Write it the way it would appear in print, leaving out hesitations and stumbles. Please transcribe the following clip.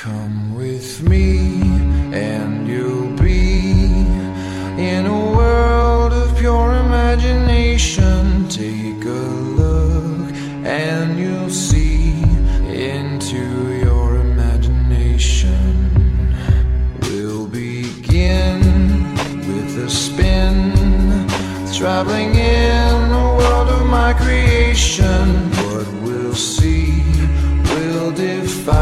Come with me and you'll be in a world of pure imagination. Take a look and you'll see into your imagination. We'll begin with a spin, traveling in the world of my creation. What we'll see will define